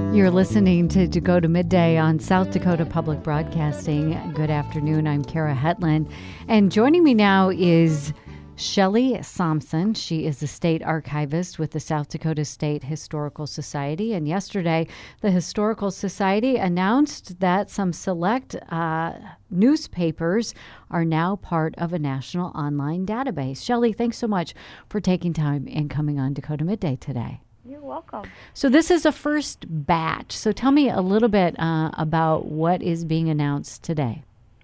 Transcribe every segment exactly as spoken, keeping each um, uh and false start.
You're listening to Dakota Midday on South Dakota Public Broadcasting. Good afternoon. I'm Kara Hetland. And joining me now is Shelley Sampson. She is a state archivist with the South Dakota State Historical Society. And yesterday, the Historical Society announced that some select uh, newspapers are now part of a national online database. Shelley, thanks so much for taking time and coming on Dakota Midday today. You're welcome. So this is a first batch. So tell me a little bit uh, about what is being announced today.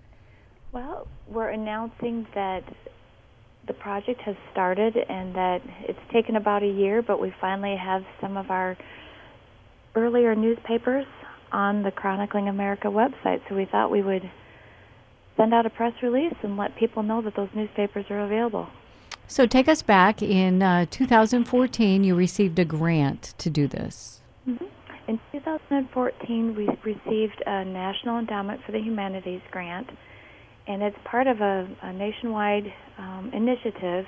Well, we're announcing that the project has started and that it's taken about a year, but we finally have some of our earlier newspapers on the Chronicling America website. So we thought we would send out a press release and let people know that those newspapers are available. So take us back. In uh, two thousand fourteen, you received a grant to do this. Mm-hmm. In two thousand fourteen, we received a National Endowment for the Humanities grant, and it's part of a, a nationwide um, initiative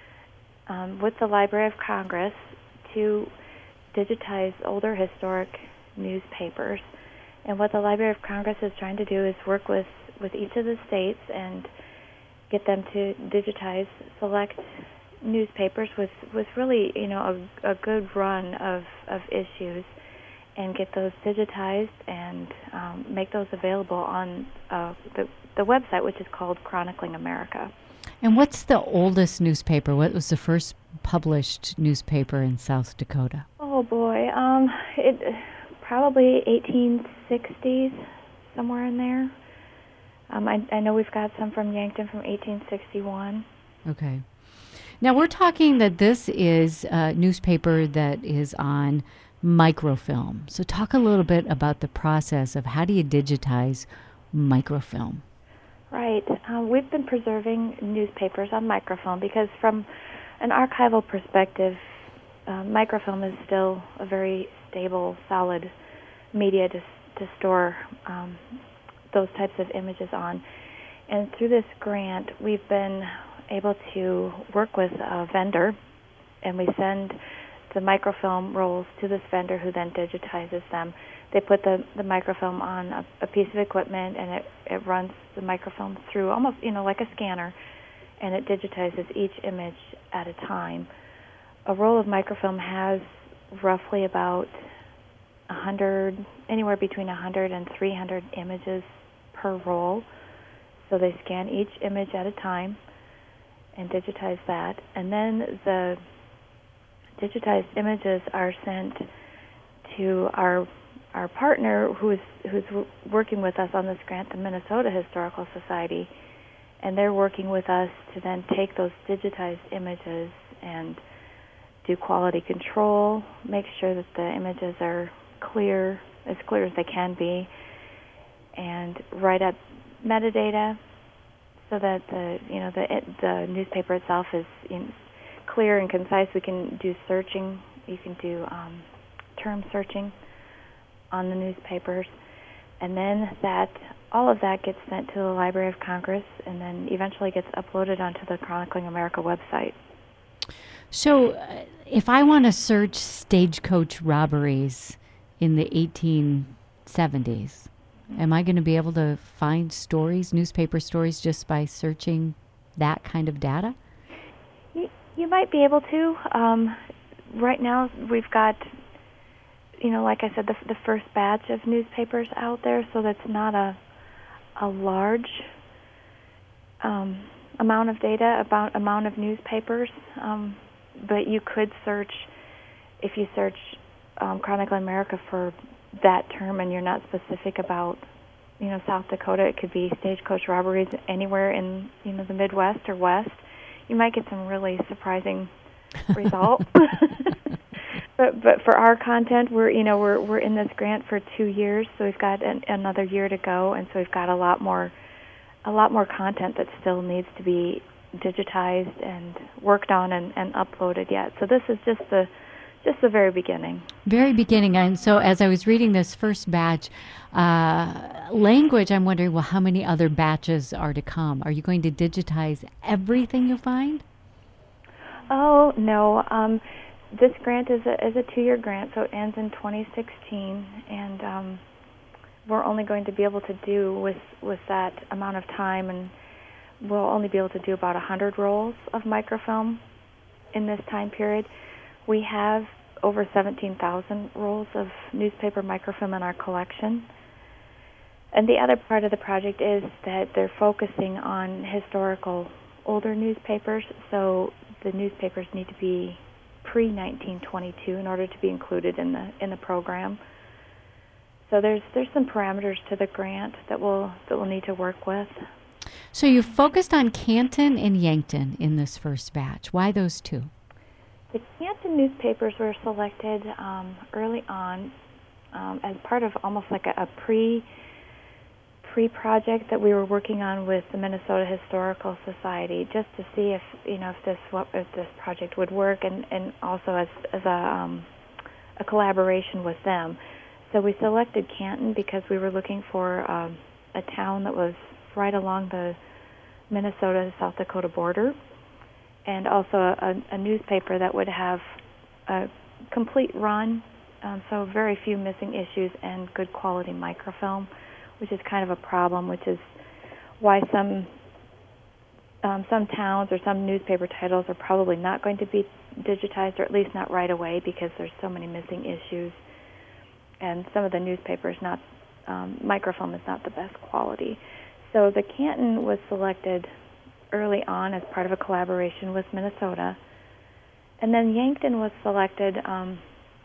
um, with the Library of Congress to digitize older historic newspapers. And what the Library of Congress is trying to do is work with, with each of the states and get them to digitize select newspapers with, with really, you know, a, a good run of, of issues, and get those digitized and um, make those available on uh, the, the website, which is called Chronicling America. And what's the oldest newspaper? What was the first published newspaper in South Dakota? Oh, boy. Um, it probably eighteen sixties, somewhere in there. Um, I, I know we've got some from Yankton from eighteen sixty-one. Okay. Now, we're talking that this is a newspaper that is on microfilm. So talk a little bit about the process of how do you digitize microfilm? Right. Um, we've been preserving newspapers on microfilm because from an archival perspective, uh, microfilm is still a very stable, solid media to, to store um those types of images on. And through this grant, we've been able to work with a vendor, and we send the microfilm rolls to this vendor who then digitizes them. They put the, the microfilm on a, a piece of equipment, and it, it runs the microfilm through almost, you know, like a scanner, and it digitizes each image at a time. A roll of microfilm has roughly about one hundred, anywhere between one hundred and three hundred images per roll. So they scan each image at a time and digitize that. And then the digitized images are sent to our our partner who is who's w- working with us on this grant, the Minnesota Historical Society. And they're working with us to then take those digitized images and do quality control, make sure that the images are clear, as clear as they can be, and write up metadata so that the you know the it, the newspaper itself is in clear and concise. We can do searching. You can do um, term searching on the newspapers, and then that all of that gets sent to the Library of Congress, and then eventually gets uploaded onto the Chronicling America website. So, uh, if I want to search stagecoach robberies in the eighteen seventies, am I going to be able to find stories, newspaper stories, just by searching that kind of data? You, you might be able to. Um, right now, we've got, you know, like I said, the, the first batch of newspapers out there, so that's not a a large um, amount of data, about amount of newspapers. Um, but you could search, if you search um, Chronicle America for that term, and you're not specific about, you know, South Dakota, it could be stagecoach robberies anywhere in, you know, the Midwest or West. You might get some really surprising results. but but for our content, we're you know we're we're in this grant for two years, so we've got an, another year to go, and so we've got a lot more a lot more content that still needs to be digitized and worked on and, and uploaded yet. So this is just the just the very beginning. Very beginning. And so as I was reading this first batch, uh, language, I'm wondering, well, how many other batches are to come? Are you going to digitize everything you find? Oh, no. Um, this grant is a is a two-year grant, so it ends in twenty sixteen, and um, we're only going to be able to do with with that amount of time, and we'll only be able to do about one hundred rolls of microfilm in this time period. We have over seventeen thousand rolls of newspaper microfilm in our collection. And the other part of the project is that they're focusing on historical older newspapers, so the newspapers need to be pre nineteen twenty-two in order to be included in the in the program. So there's there's some parameters to the grant that we'll that we'll need to work with. So you focused on Canton and Yankton in this first batch. Why those two? The Canton newspapers were selected um, early on um, as part of almost like a, a pre pre project that we were working on with the Minnesota Historical Society, just to see if you know if this what if this project would work, and, and also as as a um, a collaboration with them. So we selected Canton because we were looking for um, a town that was right along the Minnesota-South Dakota border, and also a, a newspaper that would have a complete run, um, so very few missing issues and good quality microfilm, which is kind of a problem, which is why some um, some towns or some newspaper titles are probably not going to be digitized, or at least not right away, because there's so many missing issues, and some of the newspapers not um, microfilm is not the best quality. So the Canton was selected early on as part of a collaboration with Minnesota. And then Yankton was selected. Um,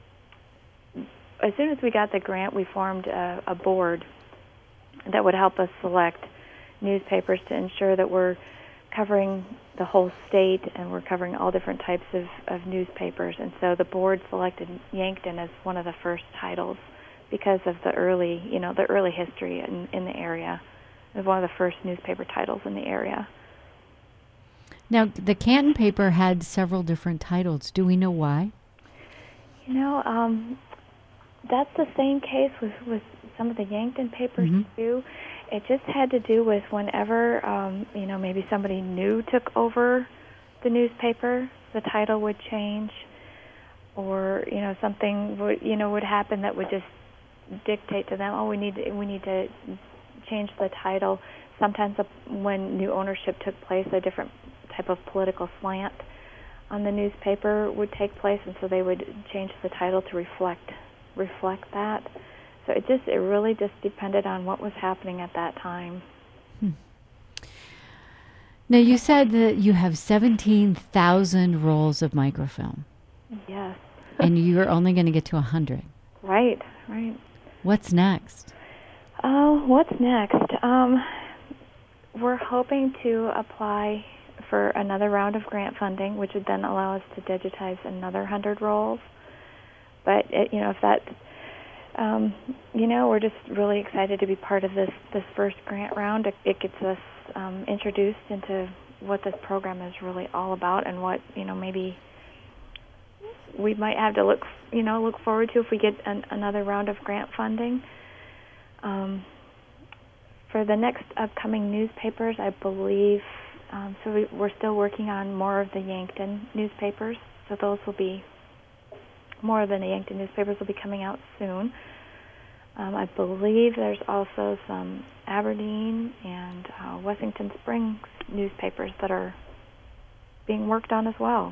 as soon as we got the grant, we formed a, a board that would help us select newspapers to ensure that we're covering the whole state and we're covering all different types of, of newspapers. And so the board selected Yankton as one of the first titles because of the early, you know, the early history in, in the area. It was one of the first newspaper titles in the area. Now, the Canton paper had several different titles. Do we know why? You know, um, that's the same case with, with some of the Yankton papers, mm-hmm. too. It just had to do with whenever, um, you know, maybe somebody new took over the newspaper, the title would change, or, you know, something would, you know, would happen that would just dictate to them, oh, we need to, we need to change the title. Sometimes when new ownership took place, a different type of political slant on the newspaper would take place, and so they would change the title to reflect reflect that. So it just it really just depended on what was happening at that time. Hmm. Now you said that you have seventeen thousand rolls of microfilm. Yes. And you're only going to get to one hundred. Right, right. What's next? Oh, what's next? Um, we're hoping to apply for another round of grant funding, which would then allow us to digitize another one hundred rolls. But, it, you know, if that, um, you know, we're just really excited to be part of this, this first grant round. It, it gets us um, introduced into what this program is really all about, and what, you know, maybe we might have to look, you know, look forward to if we get an, another round of grant funding. Um, for the next upcoming newspapers, I believe, um, so we, we're still working on more of the Yankton newspapers, so those will be, more of the Yankton newspapers will be coming out soon. Um, I believe there's also some Aberdeen and uh, Wessington Springs newspapers that are being worked on as well.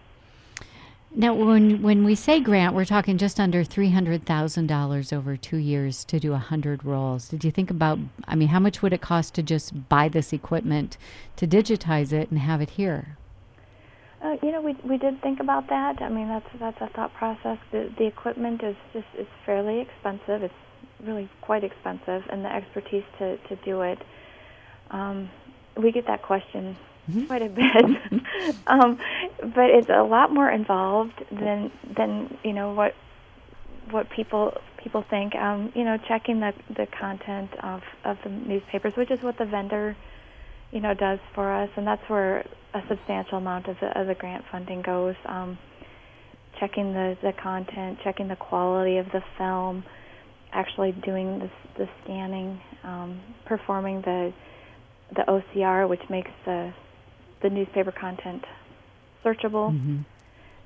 Now, when when we say grant, we're talking just under three hundred thousand dollars over two years to do one hundred rolls. Did you think about, I mean, how much would it cost to just buy this equipment, to digitize it and have it here? Uh, you know, we we did think about that. I mean, that's that's a thought process. The, the equipment is just it's fairly expensive. It's really quite expensive, and the expertise to, to do it. Um, we get that question Mm-hmm. quite a bit, um, but it's a lot more involved than than you know what what people people think. Um, you know, checking the, the content of, of the newspapers, which is what the vendor you know does for us, and that's where a substantial amount of the, of the grant funding goes. Um, checking the, the content, checking the quality of the film, actually doing the the scanning, um, performing the the O C R, which makes the the newspaper content searchable. Mm-hmm.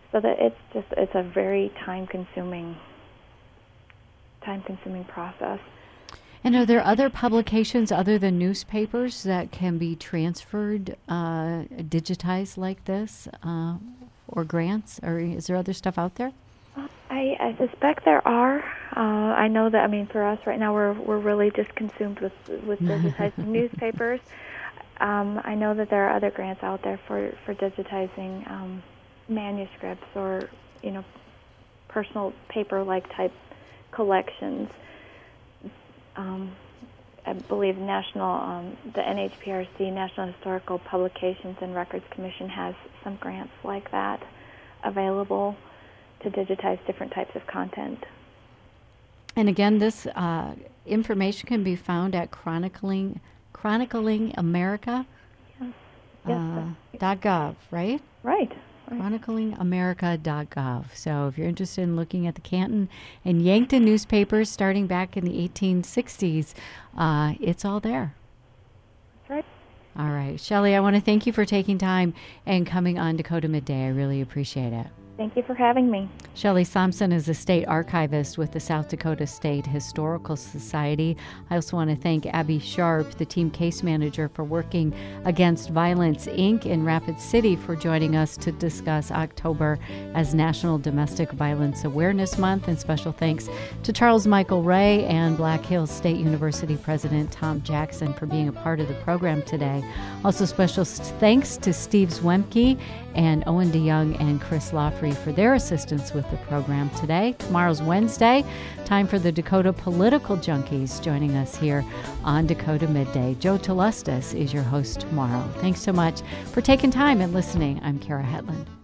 so that it's just it's a very time-consuming, time-consuming process. And are there other publications other than newspapers that can be transferred, uh, digitized like this, uh, or grants, or is there other stuff out there? I, I suspect there are. Uh, I know that. I mean, for us right now, we're we're really just consumed with with digitizing newspapers. Um, I know that there are other grants out there for for digitizing um, manuscripts or you know personal paper-like type collections. Um, I believe National um, the N H P R C, National Historical Publications and Records Commission, has some grants like that available to digitize different types of content. And again, this uh, information can be found at chronicling chronicling america Yes. Yes, uh, dot gov, right? Right. right. chronicling america dot gov. So if you're interested in looking at the Canton and Yankton newspapers starting back in the eighteen sixties, uh, it's all there. That's right. All right. Shelley, I want to thank you for taking time and coming on Dakota Midday. I really appreciate it. Thank you for having me. Shelley Sampson is a state archivist with the South Dakota State Historical Society. I also want to thank Abby Sharp, the team case manager for Working Against Violence, Incorporated in Rapid City, for joining us to discuss October as National Domestic Violence Awareness Month. And special thanks to Charles Michael Ray and Black Hills State University President Tom Jackson for being a part of the program today. Also special thanks to Steve Zwemke and Owen DeYoung and Chris Lawfrey for their assistance with the program today. Tomorrow's Wednesday, time for the Dakota Political Junkies joining us here on Dakota Midday. Joe Telustas is your host tomorrow. Thanks so much for taking time and listening. I'm Kara Hetland.